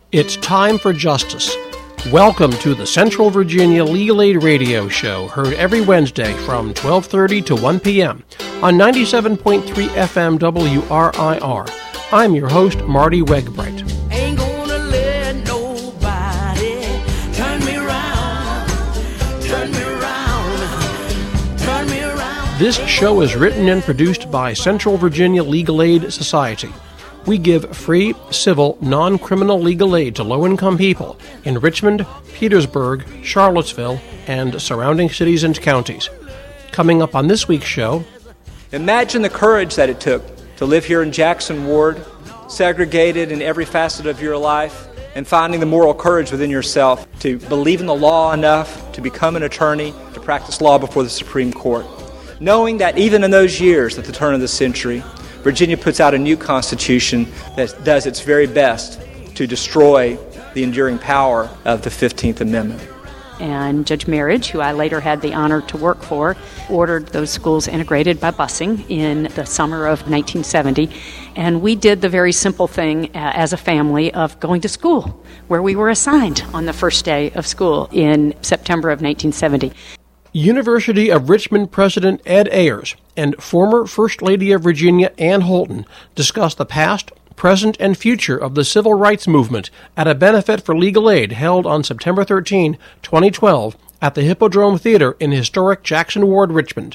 It's time for justice. Welcome to the Central Virginia Legal Aid Radio Show, heard every Wednesday from 12:30 to 1 p.m. on 97.3 FM WRIR. I'm your host, Marty Wegbright. Ain't gonna let nobody turn me around, turn me around, turn me around. This show is written and produced by Central Virginia Legal Aid Society. We give free, civil, non-criminal legal aid to low-income people in Richmond, Petersburg, Charlottesville, and surrounding cities and counties. Coming up on this week's show... Imagine the courage that it took to live here in Jackson Ward, segregated in every facet of your life, and finding the moral courage within yourself to believe in the law enough to become an attorney, to practice law before the Supreme Court. Knowing that even in those years at the turn of the century, Virginia puts out a new constitution that does its very best to destroy the enduring power of the 15th Amendment. And Judge Marriage, who I later had the honor to work for, ordered those schools integrated by busing in the summer of 1970. And we did the very simple thing as a family of going to school, where we were assigned on the first day of school in September of 1970. University of Richmond President Ed Ayers and former First Lady of Virginia Ann Holton discussed the past, present, and future of the civil rights movement at a benefit for legal aid held on September 13, 2012 at the Hippodrome Theater in historic Jackson Ward, Richmond.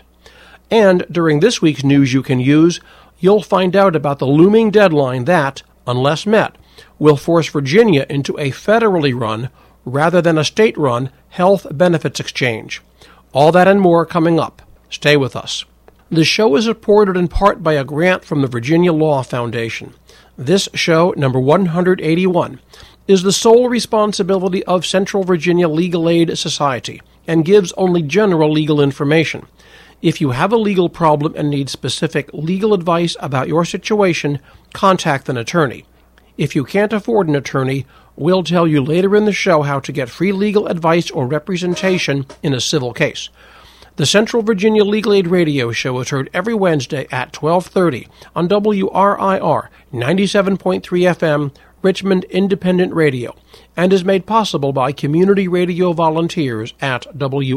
And during this week's News You Can Use, you'll find out about the looming deadline that, unless met, will force Virginia into a federally run, rather than a state-run, health benefits exchange. All that and more coming up. Stay with us. The show is supported in part by a grant from the Virginia Law Foundation. This show, number 181, is the sole responsibility of Central Virginia Legal Aid Society and gives only general legal information. If you have a legal problem and need specific legal advice about your situation, contact an attorney. If you can't afford an attorney, we'll tell you later in the show how to get free legal advice or representation in a civil case. The Central Virginia Legal Aid Radio Show is heard every Wednesday at 12:30 on WRIR 97.3 FM, Richmond Independent Radio, and is made possible by community radio volunteers at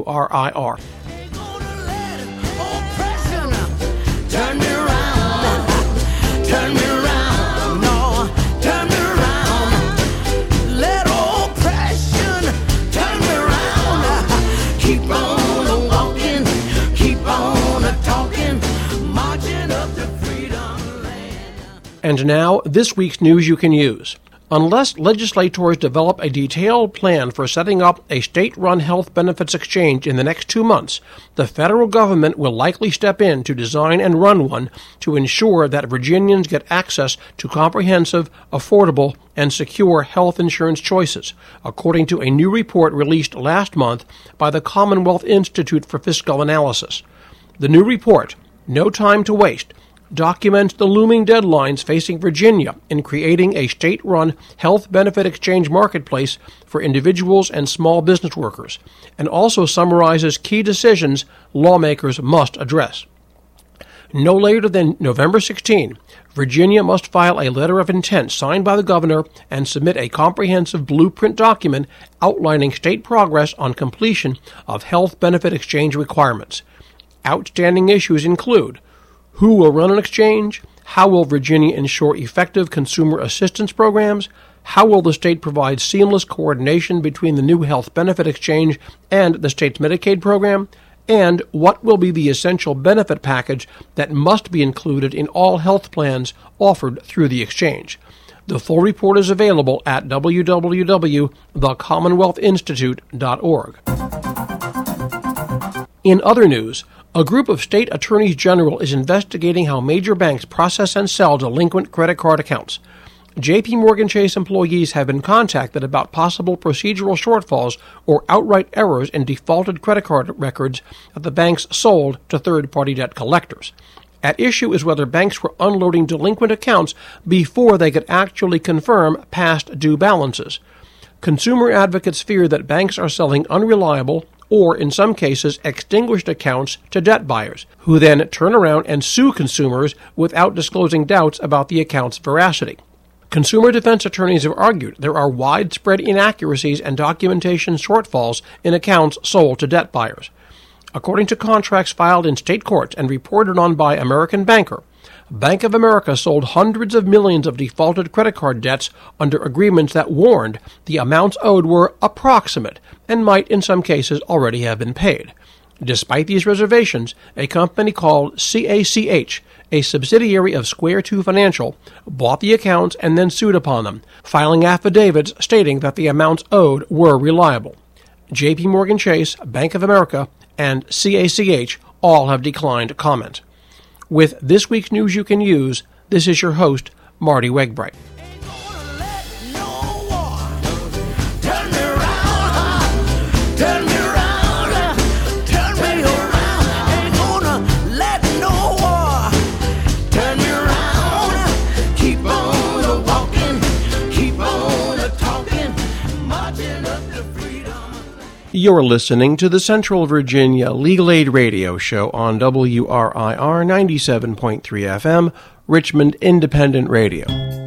WRIR. Ain't gonna let oppression turn me around, turn me around, no, turn me around. Let oppression turn me around. Keep on walking, keep on talking, marching up to freedom land. And now, this week's News You Can Use. Unless legislators develop a detailed plan for setting up a state-run health benefits exchange in the next 2 months, the federal government will likely step in to design and run one to ensure that Virginians get access to comprehensive, affordable, and secure health insurance choices, according to a new report released last month by the Commonwealth Institute for Fiscal Analysis. The new report, No Time to Waste, documents the looming deadlines facing Virginia in creating a state-run health benefit exchange marketplace for individuals and small business workers, and also summarizes key decisions lawmakers must address. No later than November 16, Virginia must file a letter of intent signed by the governor and submit a comprehensive blueprint document outlining state progress on completion of health benefit exchange requirements. Outstanding issues include: who will run an exchange? How will Virginia ensure effective consumer assistance programs? How will the state provide seamless coordination between the new health benefit exchange and the state's Medicaid program? And what will be the essential benefit package that must be included in all health plans offered through the exchange? The full report is available at www.thecommonwealthinstitute.org. In other news, a group of state attorneys general is investigating how major banks process and sell delinquent credit card accounts. J.P. Morgan Chase employees have been contacted about possible procedural shortfalls or outright errors in defaulted credit card records that the banks sold to third-party debt collectors. At issue is whether banks were unloading delinquent accounts before they could actually confirm past due balances. Consumer advocates fear that banks are selling unreliable or, in some cases, extinguished accounts to debt buyers, who then turn around and sue consumers without disclosing doubts about the account's veracity. Consumer defense attorneys have argued there are widespread inaccuracies and documentation shortfalls in accounts sold to debt buyers. According to contracts filed in state courts and reported on by American Banker, Bank of America sold hundreds of millions of defaulted credit card debts under agreements that warned the amounts owed were approximate and might in some cases already have been paid. Despite these reservations, a company called CACH, a subsidiary of Square 2 Financial, bought the accounts and then sued upon them, filing affidavits stating that the amounts owed were reliable. J.P. Morgan Chase, Bank of America, and CACH all have declined comment. With This Week's News You Can Use, this is your host, Marty Wegbright. Ain't gonna let no war turn me around, turn me around, turn me around. Ain't gonna let no war turn me around. Keep on walking, keep on talking, marching up to freedom. You're listening to the Central Virginia Legal Aid Radio Show on WRIR 97.3 FM, Richmond Independent Radio.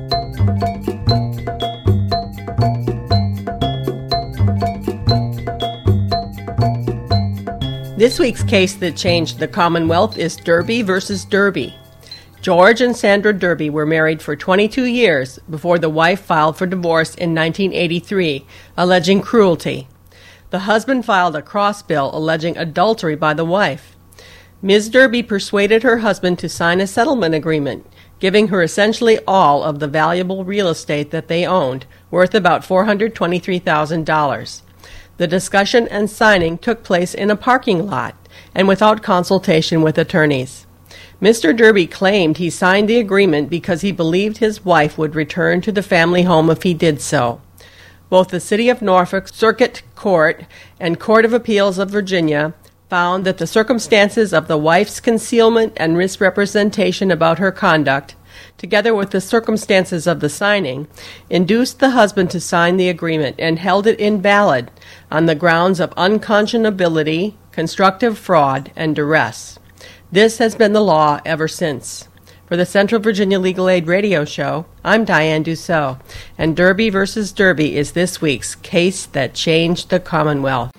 This week's case that changed the Commonwealth is Derby versus Derby. George and Sandra Derby were married for 22 years before the wife filed for divorce in 1983, alleging cruelty. The husband filed a cross bill alleging adultery by the wife. Ms. Derby persuaded her husband to sign a settlement agreement, giving her essentially all of the valuable real estate that they owned, worth about $423,000. The discussion and signing took place in a parking lot and without consultation with attorneys. Mr. Derby claimed he signed the agreement because he believed his wife would return to the family home if he did so. Both the City of Norfolk Circuit Court and Court of Appeals of Virginia found that the circumstances of the wife's concealment and misrepresentation about her conduct, together with the circumstances of the signing, induced the husband to sign the agreement and held it invalid on the grounds of unconscionability, constructive fraud, and duress. This has been the law ever since. For the Central Virginia Legal Aid Radio Show, I'm Diane Dussault, and Derby versus Derby is this week's case that changed the Commonwealth.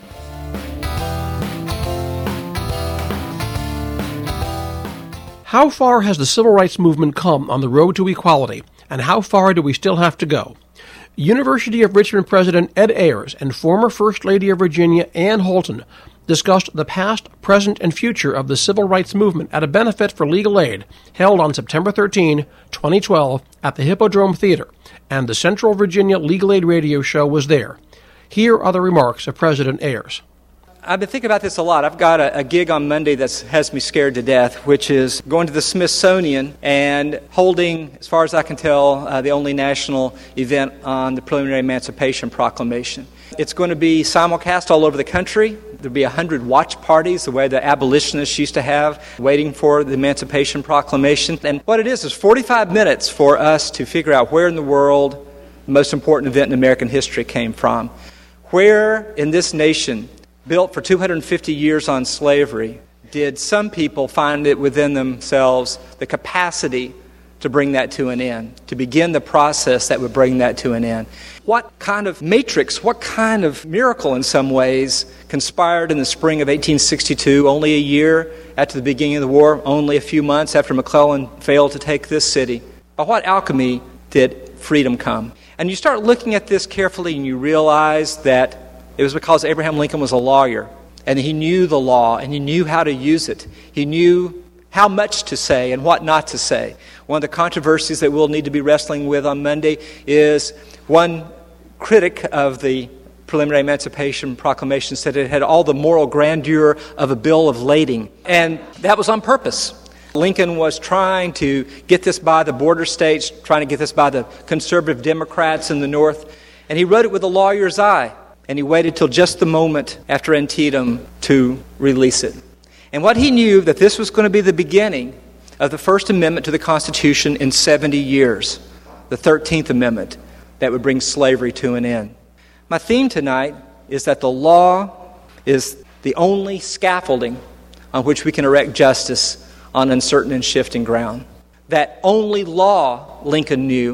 How far has the civil rights movement come on the road to equality, and how far do we still have to go? University of Richmond President Ed Ayers and former First Lady of Virginia Ann Holton discussed the past, present, and future of the civil rights movement at a benefit for legal aid held on September 13, 2012 at the Hippodrome Theater, and the Central Virginia Legal Aid Radio Show was there. Here are the remarks of President Ayers. I've been thinking about this a lot. I've got a gig on Monday that has me scared to death, which is going to the Smithsonian and holding, as far as I can tell, the only national event on the Preliminary Emancipation Proclamation. It's going to be simulcast all over the country. There'll be 100 watch parties, the way the abolitionists used to have, waiting for the Emancipation Proclamation. And what it is 45 minutes for us to figure out where in the world the most important event in American history came from. Where in this nation, built for 250 years on slavery, did some people find it within themselves the capacity to bring that to an end, to begin the process that would bring that to an end? What kind of matrix, what kind of miracle in some ways conspired in the spring of 1862, only a year after the beginning of the war, only a few months after McClellan failed to take this city? By what alchemy did freedom come? And you start looking at this carefully and you realize that it was because Abraham Lincoln was a lawyer, and he knew the law, and he knew how to use it. He knew how much to say and what not to say. One of the controversies that we'll need to be wrestling with on Monday is one critic of the Preliminary Emancipation Proclamation said it had all the moral grandeur of a bill of lading, and that was on purpose. Lincoln was trying to get this by the border states, trying to get this by the conservative Democrats in the North, and he wrote it with a lawyer's eye. And he waited till just the moment after Antietam to release it. And what he knew, that this was going to be the beginning of the First Amendment to the Constitution in 70 years, the 13th Amendment that would bring slavery to an end. My theme tonight is that the law is the only scaffolding on which we can erect justice on uncertain and shifting ground. That only law, Lincoln knew,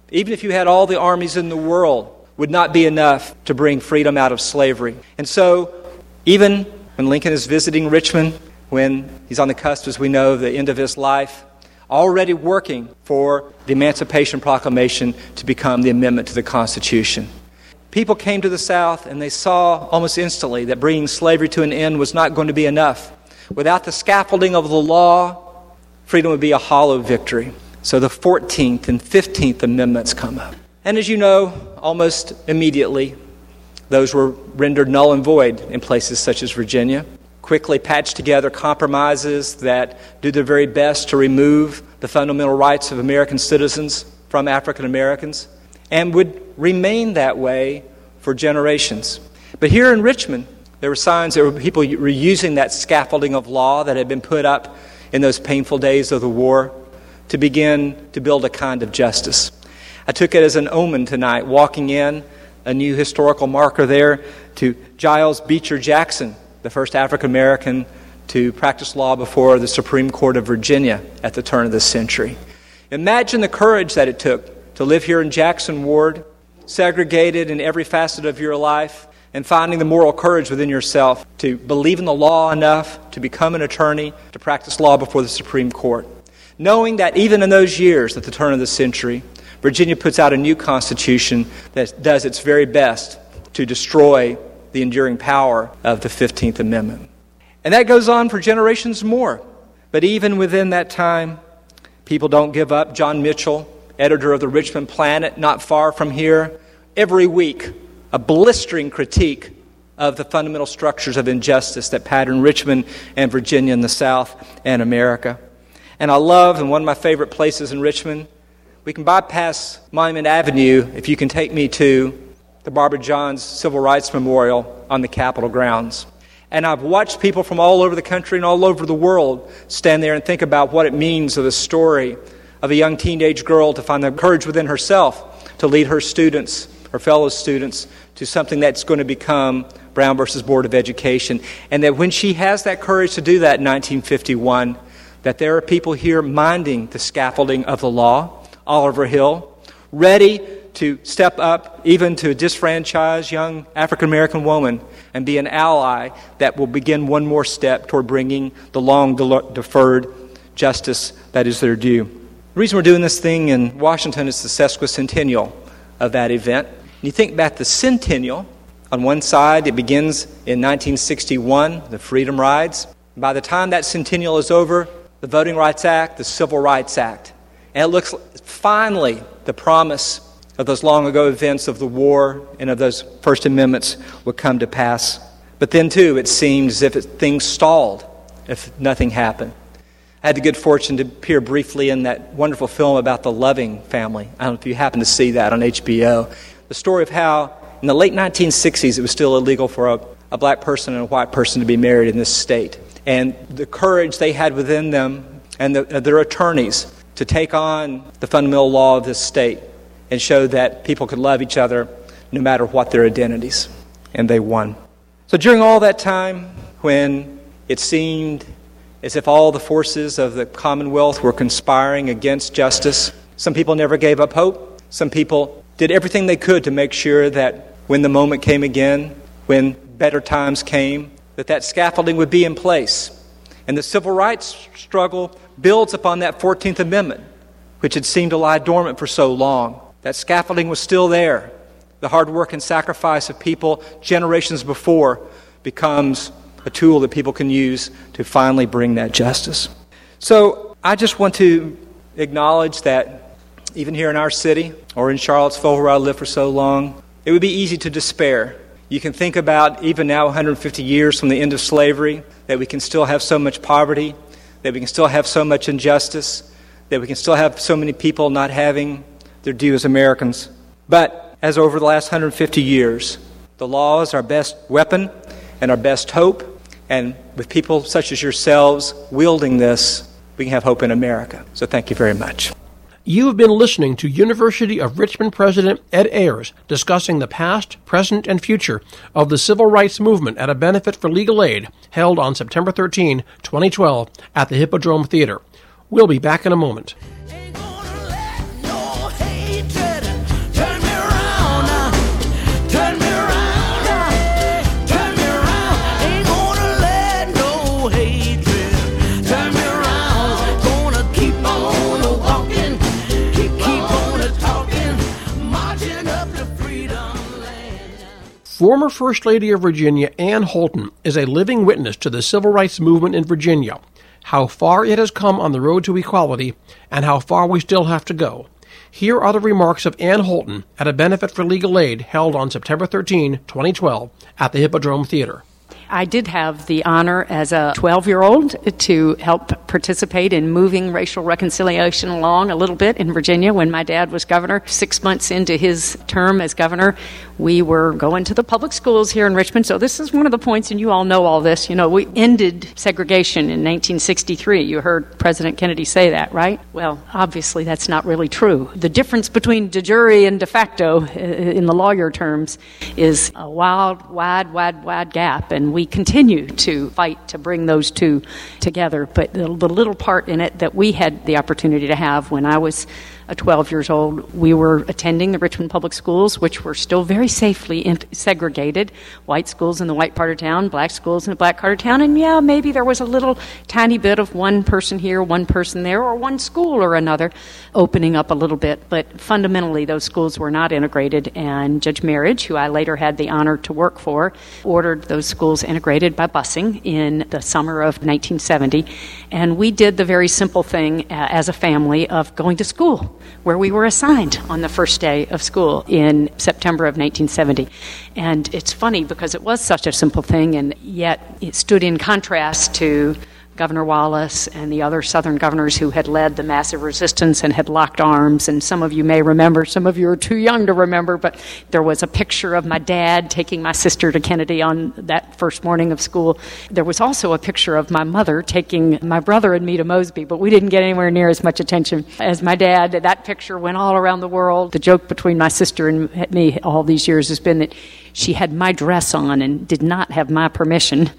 even if you had all the armies in the world, would not be enough to bring freedom out of slavery. And so, even when Lincoln is visiting Richmond, when he's on the cusp, as we know, of the end of his life, already working for the Emancipation Proclamation to become the amendment to the Constitution. People came to the South and they saw almost instantly that bringing slavery to an end was not going to be enough. Without the scaffolding of the law, freedom would be a hollow victory. So the 14th and 15th Amendments come up. And as you know, almost immediately, those were rendered null and void in places such as Virginia. Quickly patched together compromises that do their very best to remove the fundamental rights of American citizens from African Americans, and would remain that way for generations. But here in Richmond, there were signs that people were using that scaffolding of law that had been put up in those painful days of the war to begin to build a kind of justice. I took it as an omen tonight, walking in, a new historical marker there, to Giles Beecher Jackson, the first African American to practice law before the Supreme Court of Virginia at the turn of the century. Imagine the courage that it took to live here in Jackson Ward, segregated in every facet of your life, and finding the moral courage within yourself to believe in the law enough to become an attorney, to practice law before the Supreme Court. Knowing that even in those years at the turn of the century, Virginia puts out a new constitution that does its very best to destroy the enduring power of the 15th Amendment. And that goes on for generations more. But even within that time, people don't give up. John Mitchell, editor of the Richmond Planet, not far from here, every week, a blistering critique of the fundamental structures of injustice that pattern Richmond and Virginia in the South and America. And I love, and one of my favorite places in Richmond, we can bypass Monument Avenue if you can take me to the Barbara Johns Civil Rights Memorial on the Capitol grounds. And I've watched people from all over the country and all over the world stand there and think about what it means of the story of a young teenage girl to find the courage within herself to lead her students, her fellow students, to something that's going to become Brown versus Board of Education. And that when she has that courage to do that in 1951, that there are people here minding the scaffolding of the law, Oliver Hill, ready to step up even to a disfranchised young African-American woman and be an ally that will begin one more step toward bringing the long-deferred justice that is their due. The reason we're doing this thing in Washington is the sesquicentennial of that event. And you think back the centennial, on one side it begins in 1961, the Freedom Rides. By the time that centennial is over, the Voting Rights Act, the Civil Rights Act. And it looks finally the promise of those long ago events of the war and of those First Amendments would come to pass. But then, too, it seemed as if things stalled, if nothing happened. I had the good fortune to appear briefly in that wonderful film about the Loving family. I don't know if you happen to see that on HBO. The story of how in the late 1960s it was still illegal for a black person and a white person to be married in this state. And the courage they had within them and their attorneys to take on the fundamental law of this state and show that people could love each other no matter what their identities. And they won. So during all that time, when it seemed as if all the forces of the Commonwealth were conspiring against justice, some people never gave up hope. Some people did everything they could to make sure that when the moment came again, when better times came, that scaffolding would be in place. And the civil rights struggle builds upon that 14th Amendment, which had seemed to lie dormant for so long. That scaffolding was still there. The hard work and sacrifice of people generations before becomes a tool that people can use to finally bring that justice. So I just want to acknowledge that even here in our city or in Charlottesville, where I lived for so long, it would be easy to despair. You can think about, even now 150 years from the end of slavery, that we can still have so much poverty, that we can still have so much injustice, that we can still have so many people not having their due as Americans. But as over the last 150 years, the law is our best weapon and our best hope. And with people such as yourselves wielding this, we can have hope in America. So thank you very much. You have been listening to University of Richmond President Ed Ayers discussing the past, present, and future of the civil rights movement at a benefit for legal aid held on September 13, 2012 at the Hippodrome Theater. We'll be back in a moment. Ain't gonna let no hatred Former First Lady of Virginia, Ann Holton, is a living witness to the civil rights movement in Virginia, how far it has come on the road to equality, and how far we still have to go. Here are the remarks of Ann Holton at a benefit for legal aid held on September 13, 2012, at the Hippodrome Theater. I did have the honor as a 12-year-old to help participate in moving racial reconciliation along a little bit in Virginia when my dad was governor. 6 months into his term as governor, we were going to the public schools here in Richmond. So this is one of the points, and you all know all this. You know, we ended segregation in 1963. You heard President Kennedy say that, right? Well, obviously that's not really true. The difference between de jure and de facto in the lawyer terms is a wide gap, and we continue to fight to bring those two together. But the little part in it that we had the opportunity to have when I was 12 years old, we were attending the Richmond Public Schools, which were still very safely segregated. White schools in the white part of town, black schools in the black part of town. And yeah, maybe there was a little tiny bit of one person here, one person there, or one school or another opening up a little bit. But fundamentally, those schools were not integrated. And Judge Marriage, who I later had the honor to work for, ordered those schools integrated by busing in the summer of 1970. And we did the very simple thing as a family of going to school, where we were assigned on the first day of school in September of 1970. And it's funny because it was such a simple thing, and yet it stood in contrast to Governor Wallace and the other Southern governors who had led the massive resistance and had locked arms. And some of you may remember, some of you are too young to remember, but there was a picture of my dad taking my sister to Kennedy on that first morning of school. There was also a picture of my mother taking my brother and me to Mosby, but we didn't get anywhere near as much attention as my dad. That picture went all around the world. The joke between my sister and me all these years has been that she had my dress on and did not have my permission.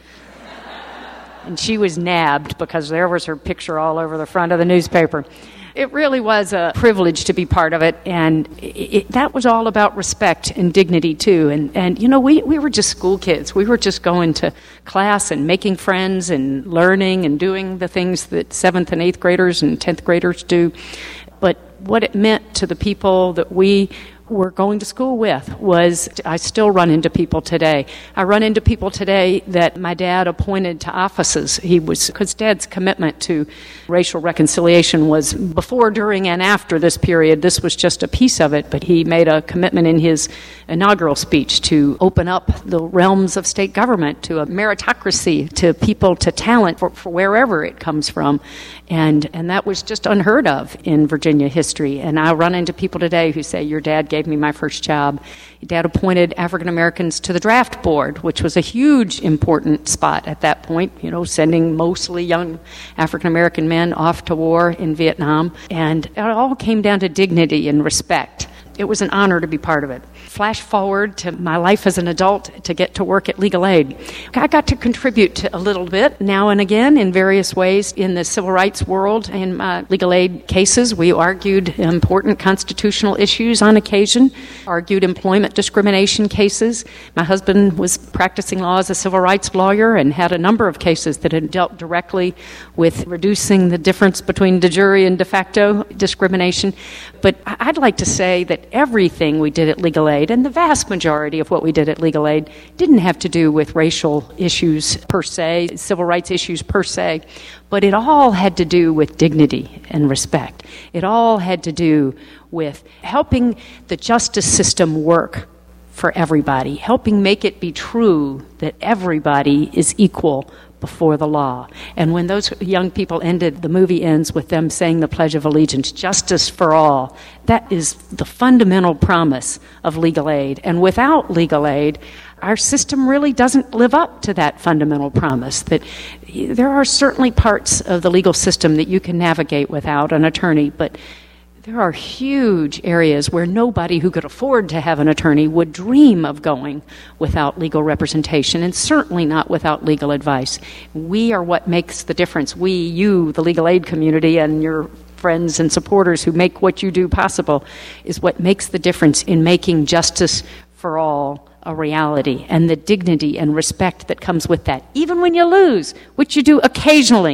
And she was nabbed because there was her picture all over the front of the newspaper. It really was a privilege to be part of it, and that was all about respect and dignity, too. And you know, we were just school kids. We were just going to class and making friends and learning and doing the things that 7th and 8th graders and 10th graders do. But what it meant to the people that we were going to school with was, I still run into people today. I run into people today that my dad appointed to offices. Because Dad's commitment to racial reconciliation was before, during, and after this period. This was just a piece of it, but he made a commitment in his inaugural speech to open up the realms of state government to a meritocracy, to people, to talent for wherever it comes from. And that was just unheard of in Virginia history. And I run into people today who say, your dad gave me my first job. Your dad appointed African Americans to the draft board, which was a huge, important spot at that point, you know, sending mostly young African American men off to war in Vietnam. And it all came down to dignity and respect. It was an honor to be part of it. Flash forward to my life as an adult to get to work at Legal Aid. I got to contribute to a little bit now and again in various ways in the civil rights world. In my legal aid cases, we argued important constitutional issues on occasion, argued employment discrimination cases. My husband was practicing law as a civil rights lawyer and had a number of cases that had dealt directly with reducing the difference between de jure and de facto discrimination. But I'd like to say that everything we did at Legal Aid, and the vast majority of what we did at Legal Aid, didn't have to do with racial issues per se, civil rights issues per se, but it all had to do with dignity and respect. It all had to do with helping the justice system work for everybody, helping make it be true that everybody is equal before the law. And when those young people ended, the movie ends with them saying the Pledge of Allegiance, justice for all. That is the fundamental promise of legal aid. And without legal aid, our system really doesn't live up to that fundamental promise. That there are certainly parts of the legal system that you can navigate without an attorney, but there are huge areas where nobody who could afford to have an attorney would dream of going without legal representation, and certainly not without legal advice. We are what makes the difference. We, you, the legal aid community, and your friends and supporters who make what you do possible, is what makes the difference in making justice for all a reality, and the dignity and respect that comes with that. Even when you lose, which you do occasionally,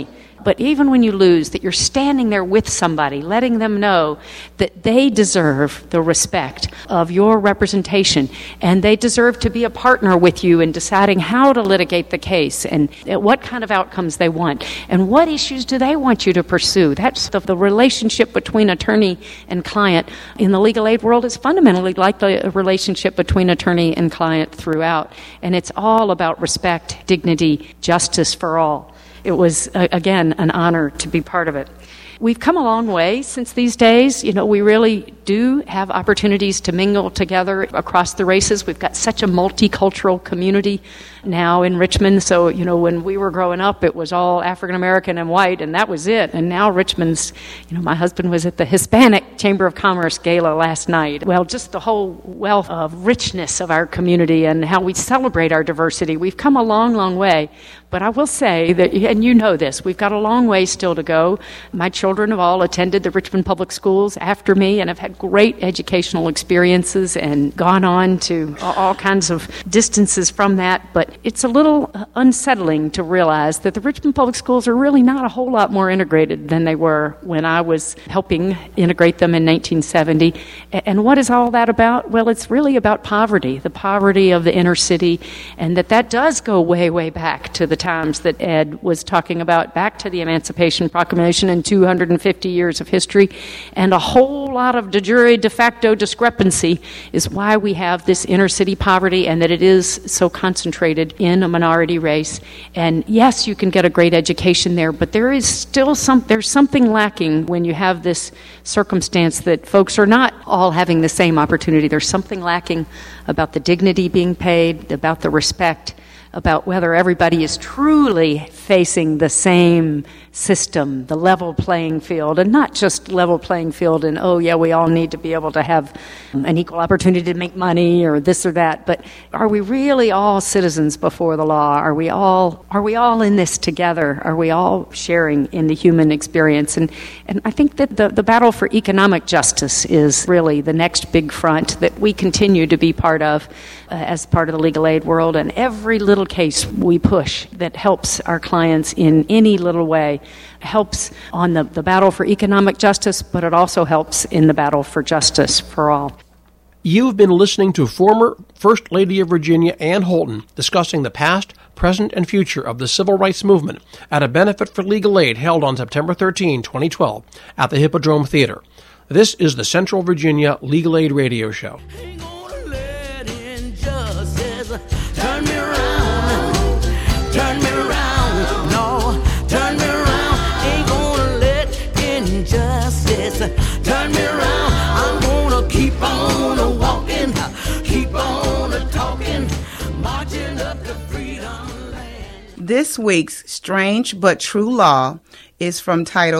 but even when you lose, that you're standing there with somebody, letting them know that they deserve the respect of your representation, and they deserve to be a partner with you in deciding how to litigate the case and what kind of outcomes they want and what issues do they want you to pursue. That's the relationship between attorney and client in the legal aid world is fundamentally like the relationship between attorney and client throughout, and it's all about respect, dignity, justice for all. It was, again, an honor to be part of it. We've come a long way since these days. We really do have opportunities to mingle together across the races. We've got such a multicultural community now in Richmond. So, when we were growing up, it was all African American and white, and that was it. And now Richmond's, my husband was at the Hispanic Chamber of Commerce Gala last night. Well, just the whole wealth of richness of our community and how we celebrate our diversity. We've come a long, long way. But I will say that, and you know this, we've got a long way still to go. My children have all attended the Richmond Public Schools after me and have had great educational experiences and gone on to all kinds of distances from that. But it's a little unsettling to realize that the Richmond Public Schools are really not a whole lot more integrated than they were when I was helping integrate them in 1970. And what is all that about? Well, it's really about poverty, the poverty of the inner city, and that does go way, way back to the times that Ed was talking about, back to the Emancipation Proclamation and 250 years of history, and a whole lot of de jure de facto discrepancy is why we have this inner city poverty and that it is so concentrated in a minority race. And yes, you can get a great education there, but there is still there's something lacking when you have this circumstance that folks are not all having the same opportunity. There's something lacking about the dignity being paid, about the respect, about whether everybody is truly facing the same system, the level playing field, and not just level playing field and, oh yeah, we all need to be able to have an equal opportunity to make money or this or that, but are we really all citizens before the law? Are we all in this together? Are we all sharing in the human experience? And I think that the battle for economic justice is really the next big front that we continue to be part of as part of the legal aid world, and every little case we push that helps our clients in any little way helps on the battle for economic justice, but it also helps in the battle for justice for all. You've been listening to former First Lady of Virginia, Ann Holton, discussing the past, present, and future of the civil rights movement at a benefit for legal aid held on September 13, 2012, at the Hippodrome Theater. This is the Central Virginia Legal Aid Radio Show. Ain't gonna let injustice turn me around, turn me around, no, turn me around. Ain't gonna let injustice turn me around. I'm gonna keep on walking, keep on talking, marching up to freedom land. This week's Strange But True Law is from Title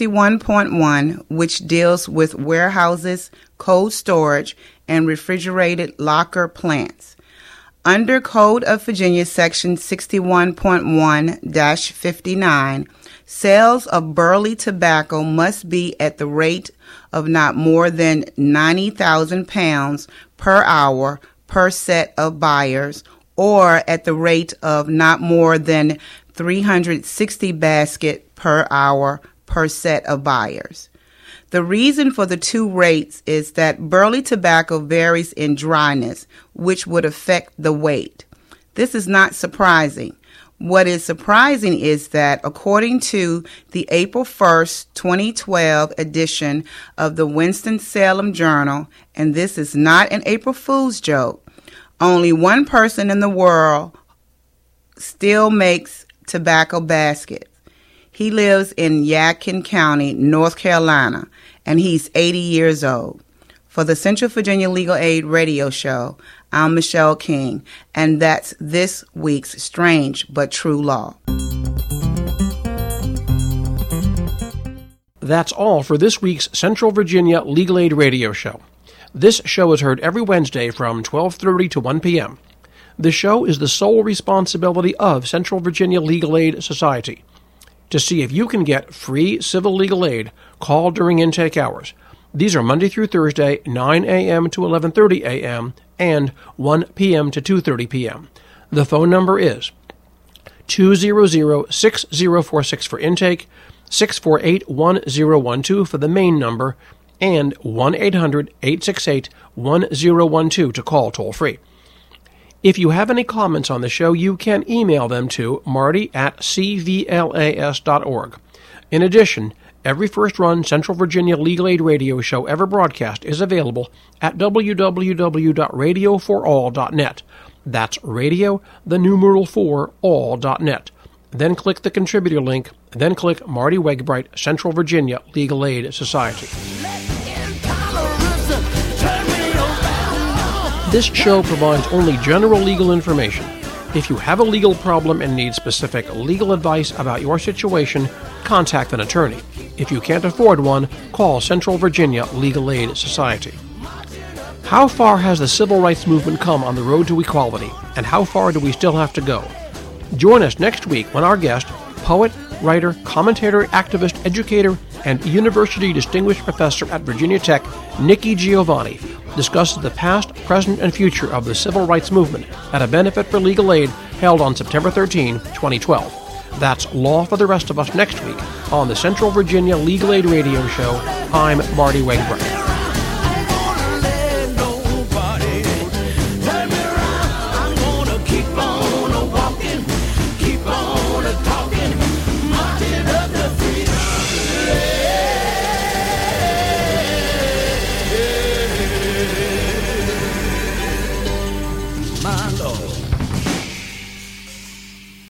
61.1, which deals with warehouses, cold storage, and refrigerated locker plants. Under Code of Virginia Section 61.1-59, sales of burley tobacco must be at the rate of not more than 90,000 pounds per hour per set of buyers, or at the rate of not more than 360 basket per hour per set of buyers. The reason for the two rates is that burley tobacco varies in dryness, which would affect the weight. This is not surprising. What is surprising is that according to the April 1st, 2012 edition of the Winston-Salem Journal, and this is not an April Fool's joke, only one person in the world still makes tobacco baskets. He lives in Yadkin County, North Carolina, and he's 80 years old. For the Central Virginia Legal Aid Radio Show, I'm Michelle King, and that's this week's Strange But True Law. That's all for this week's Central Virginia Legal Aid Radio Show. This show is heard every Wednesday from 12:30 to 1 p.m. The show is the sole responsibility of Central Virginia Legal Aid Society. To see if you can get free civil legal aid, call during intake hours. These are Monday through Thursday, 9 a.m. to 11:30 a.m. and 1 p.m. to 2:30 p.m. The phone number is 200-6046 for intake, 648-1012 for the main number, and 1-800-868-1012 to call toll-free. If you have any comments on the show, you can email them to marty@cvlas.org. In addition, every first-run Central Virginia Legal Aid radio show ever broadcast is available at www.radioforall.net. That's radio, the numeral 4, all.net. Then click the contributor link, then click Marty Wegbright, Central Virginia Legal Aid Society. This show provides only general legal information. If you have a legal problem and need specific legal advice about your situation, contact an attorney. If you can't afford one, call Central Virginia Legal Aid Society. How far has the civil rights movement come on the road to equality, and how far do we still have to go? Join us next week when our guest, poet, writer, commentator, activist, educator, and University Distinguished Professor at Virginia Tech, Nikki Giovanni, discusses the past, present, and future of the civil rights movement at a benefit for legal aid held on September 13, 2012. That's Law for the Rest of Us next week on the Central Virginia Legal Aid Radio Show. I'm Marty Wegbright.